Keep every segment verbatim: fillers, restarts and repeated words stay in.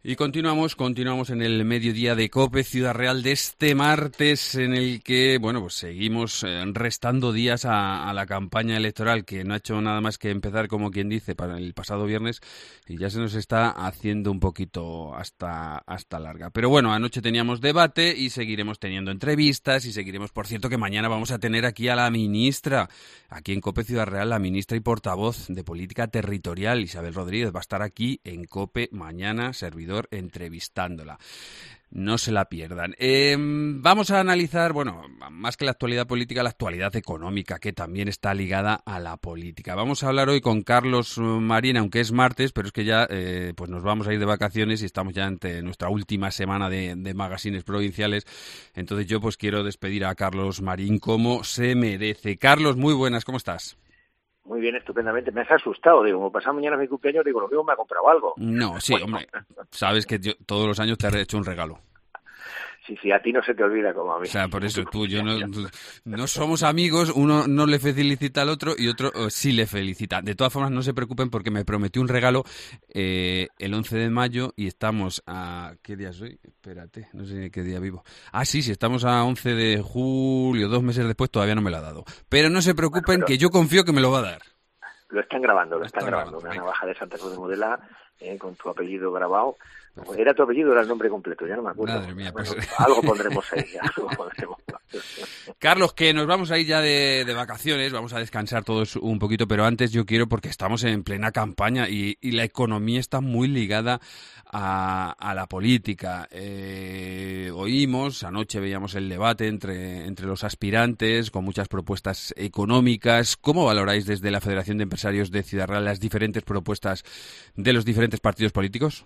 Y continuamos, continuamos en el mediodía de COPE Ciudad Real de este martes, en el que, bueno, pues seguimos eh, restando días a, a la campaña electoral, que no ha hecho nada más que empezar, como quien dice, para el pasado viernes, y ya se nos está haciendo un poquito hasta, hasta larga. Pero bueno, anoche teníamos debate y seguiremos teniendo entrevistas y seguiremos, por cierto, que mañana vamos a tener aquí a la ministra, aquí en COPE Ciudad Real, la ministra y portavoz de Política Territorial, Isabel Rodríguez, va a estar aquí en COPE mañana, servidor entrevistándola. No se la pierdan. Eh, vamos a analizar, bueno, más que la actualidad política, la actualidad económica, que también está ligada a la política. Vamos a hablar hoy con Carlos Marín, aunque es martes, pero es que ya eh, pues nos vamos a ir de vacaciones y estamos ya ante nuestra última semana de, de magazines provinciales. Entonces yo pues quiero despedir a Carlos Marín como se merece. Carlos, muy buenas, ¿cómo estás? Muy bien, estupendamente. Me has asustado. Digo, como pasado mañana es mi cumpleaños, digo, lo mismo me ha comprado algo. No, sí, bueno. Hombre, sabes que yo todos los años te he hecho un regalo. Sí, sí, a ti no se te olvida como a mí. O sea, por eso tú, yo no, no somos amigos, uno no le felicita al otro y otro oh, sí le felicita. De todas formas, no se preocupen porque me prometió un regalo eh, el once de mayo y estamos a... ¿Qué día es hoy? Espérate, no sé ni qué día vivo. Ah, sí, sí, estamos a once de julio, dos meses después, todavía no me lo ha dado. Pero no se preocupen, bueno, pero... que yo confío que me lo va a dar. Lo están grabando, lo, lo están, están grabando. grabando. Una venga. Navaja de Santa Cruz de Mudela, eh, con tu apellido grabado. Perfecto. ¿Era tu apellido o era el nombre completo? Ya no me acuerdo. Madre mía, pues... bueno, algo pondremos ahí, algo pondremos. Carlos, que nos vamos a ir ya de, de vacaciones, vamos a descansar todos un poquito, pero antes yo quiero, porque estamos en plena campaña y, y la economía está muy ligada a, a la política. Eh, oímos, anoche veíamos el debate entre, entre los aspirantes con muchas propuestas económicas. ¿Cómo valoráis desde la Federación de Empresarios de Ciudad Real las diferentes propuestas de los diferentes partidos políticos?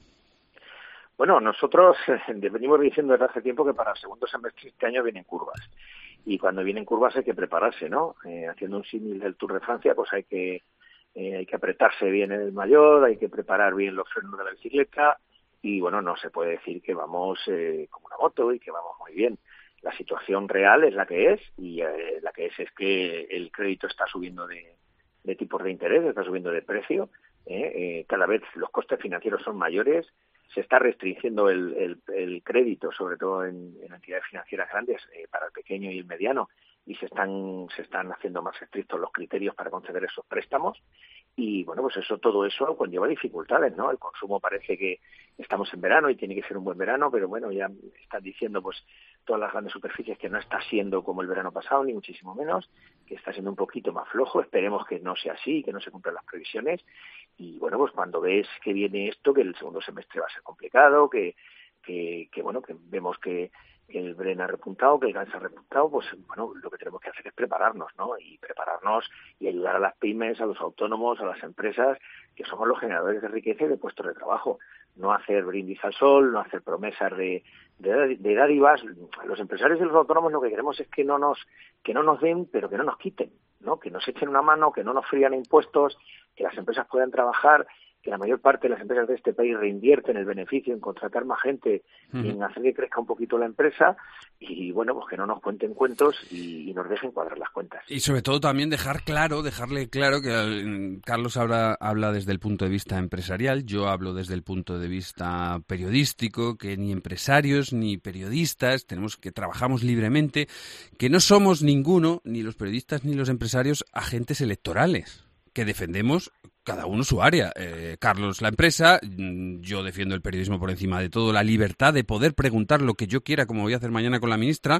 Bueno, nosotros eh, venimos diciendo desde hace tiempo que para el segundo semestre este año vienen curvas. Y cuando vienen curvas hay que prepararse, ¿no? Eh, haciendo un símil del Tour de Francia, pues hay que eh, hay que apretarse bien en el maillot, hay que preparar bien los frenos de la bicicleta y, bueno, no se puede decir que vamos eh, como una moto y que vamos muy bien. La situación real es la que es y eh, la que es es que el crédito está subiendo de, de tipos de interés, está subiendo de precio, ¿eh? Eh, cada vez los costes financieros son mayores, se está restringiendo el, el, el crédito, sobre todo en, en entidades financieras grandes, eh, para el pequeño y el mediano, y se están se están haciendo más estrictos los criterios para conceder esos préstamos. Y, bueno, pues eso todo eso conlleva dificultades, ¿no? El consumo parece que estamos en verano y tiene que ser un buen verano, pero, bueno, ya están diciendo, pues, todas las grandes superficies que no está siendo como el verano pasado, ni muchísimo menos, que está siendo un poquito más flojo. Esperemos que no sea así, que no se cumplan las previsiones. Y, bueno, pues cuando ves que viene esto, que el segundo semestre va a ser complicado, que, que, que bueno, que vemos que que el Bren ha repuntado, que el Gans ha repuntado, pues bueno, lo que tenemos que hacer es prepararnos, ¿no? Y prepararnos y ayudar a las pymes, a los autónomos, a las empresas, que somos los generadores de riqueza y de puestos de trabajo. No hacer brindis al sol, no hacer promesas de, de, de dádivas. Los empresarios y los autónomos lo que queremos es que no nos que no nos den, pero que no nos quiten, ¿no? Que nos echen una mano, que no nos frían impuestos, que las empresas puedan trabajar, que la mayor parte de las empresas de este país reinvierten el beneficio en contratar más gente uh-huh. y en hacer que crezca un poquito la empresa y, bueno, pues que no nos cuenten cuentos y, y nos dejen cuadrar las cuentas. Y sobre todo también dejar claro, dejarle claro que Carlos habla, habla desde el punto de vista empresarial, yo hablo desde el punto de vista periodístico, que ni empresarios ni periodistas tenemos que trabajamos libremente, que no somos ninguno, ni los periodistas ni los empresarios, agentes electorales, que defendemos cada uno su área. Eh, Carlos, la empresa, yo defiendo el periodismo por encima de todo, la libertad de poder preguntar lo que yo quiera, como voy a hacer mañana con la ministra.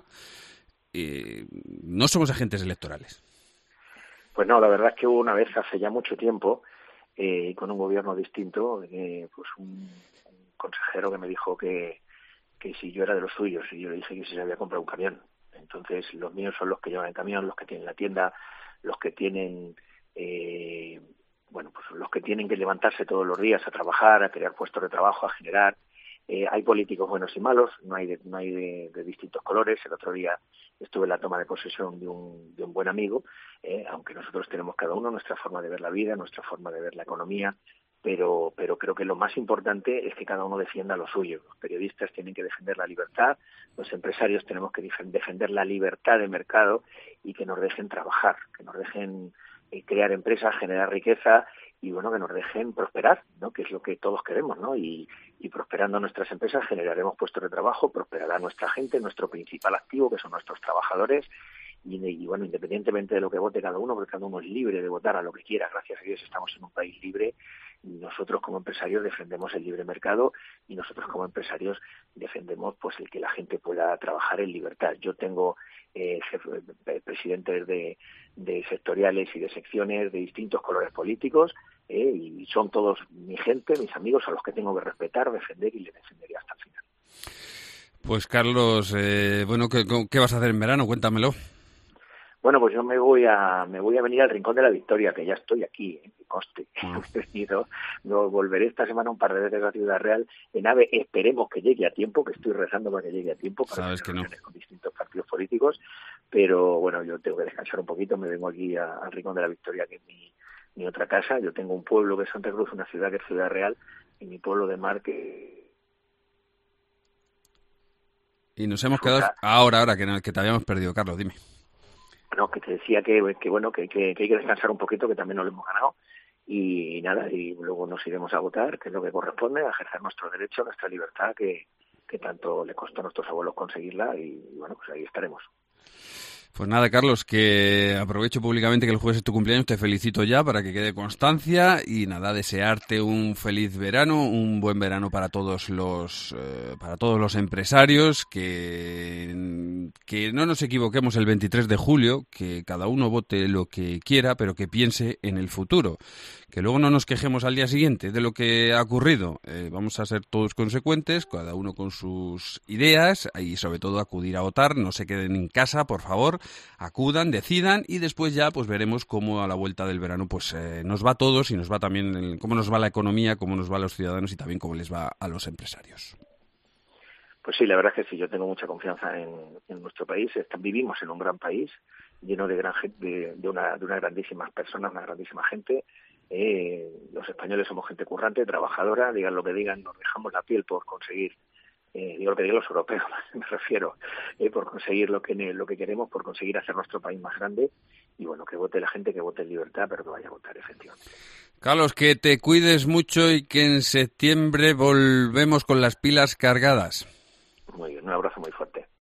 Eh, no somos agentes electorales. Pues no, la verdad es que hubo una vez, hace ya mucho tiempo, eh, con un gobierno distinto, eh, pues un, un consejero que me dijo que, que si yo era de los suyos, y yo le dije que si se había comprado un camión. Entonces, los míos son los que llevan el camión, los que tienen la tienda, los que tienen... Eh, bueno, pues los que tienen que levantarse todos los días a trabajar, a crear puestos de trabajo, a generar. Eh, hay políticos buenos y malos, no hay de, no hay de, de distintos colores. El otro día estuve en la toma de posesión de un, de un buen amigo, eh, aunque nosotros tenemos cada uno nuestra forma de ver la vida, nuestra forma de ver la economía, pero, pero creo que lo más importante es que cada uno defienda lo suyo. Los periodistas tienen que defender la libertad, los empresarios tenemos que defender la libertad de mercado y que nos dejen trabajar, que nos dejen crear empresas, generar riqueza y bueno, que nos dejen prosperar, ¿no? Que es lo que todos queremos, ¿no? Y, y prosperando nuestras empresas generaremos puestos de trabajo, prosperará nuestra gente, nuestro principal activo, que son nuestros trabajadores, y, y bueno, independientemente de lo que vote cada uno, porque cada uno es libre de votar a lo que quiera, gracias a Dios estamos en un país libre, y nosotros como empresarios defendemos el libre mercado, y nosotros como empresarios defendemos pues el que la gente pueda trabajar en libertad. Yo tengo eh, jefe, eh, presidentes de, de sectoriales y de secciones de distintos colores políticos, eh, y son todos mi gente, mis amigos, a los que tengo que respetar, defender y le defenderé hasta el final. Pues Carlos, eh, bueno, ¿qué, ¿qué vas a hacer en verano? Cuéntamelo. Bueno, pues yo me voy a me voy a venir al Rincón de la Victoria, que ya estoy aquí, ¿eh? Que conste. Ah. He venido, no, volveré esta semana un par de veces a Ciudad Real en AVE. Esperemos que llegue a tiempo, que estoy rezando para que llegue a tiempo, para Sabes que no. con distintos partidos políticos. Pero bueno, yo tengo que descansar un poquito. Me vengo aquí a, al Rincón de la Victoria, que es mi, mi otra casa. Yo tengo un pueblo que es Santa Cruz, una ciudad que es Ciudad Real, y mi pueblo de mar que... Y nos hemos quedado ahora, ahora que, que te habíamos perdido, Carlos, dime. No, que te decía que, que bueno, que, que, que hay que descansar un poquito, que también nos lo hemos ganado, y, y nada, y luego nos iremos a votar, que es lo que corresponde, a ejercer nuestro derecho, nuestra libertad, que, que tanto le costó a nuestros abuelos conseguirla, y bueno, pues ahí estaremos. Pues nada, Carlos, que aprovecho públicamente que el jueves es tu cumpleaños, te felicito ya para que quede constancia y nada, desearte un feliz verano, un buen verano para todos los eh, para todos los empresarios, que, que no nos equivoquemos el veintitrés de julio, que cada uno vote lo que quiera, pero que piense en el futuro, que luego no nos quejemos al día siguiente de lo que ha ocurrido. Eh, vamos a ser todos consecuentes, cada uno con sus ideas y sobre todo acudir a votar, no se queden en casa, por favor. Acudan, decidan y después ya pues veremos cómo a la vuelta del verano pues eh, nos va a todos y nos va también el, cómo nos va la economía, cómo nos va a los ciudadanos y también cómo les va a los empresarios. Pues sí, la verdad es que sí, yo tengo mucha confianza en, en nuestro país. Vivimos en un gran país lleno de gran de, de una de unas grandísimas personas, una grandísima gente. Eh, los españoles somos gente currante, trabajadora, digan lo que digan, nos dejamos la piel por conseguir. Eh, digo lo que digo los europeos, me refiero, eh, por conseguir lo que lo que queremos, por conseguir hacer nuestro país más grande, y bueno, que vote la gente, que vote en libertad, pero que vaya a votar, efectivamente. Carlos, que te cuides mucho y que en septiembre volvemos con las pilas cargadas. Muy bien, un abrazo muy fuerte.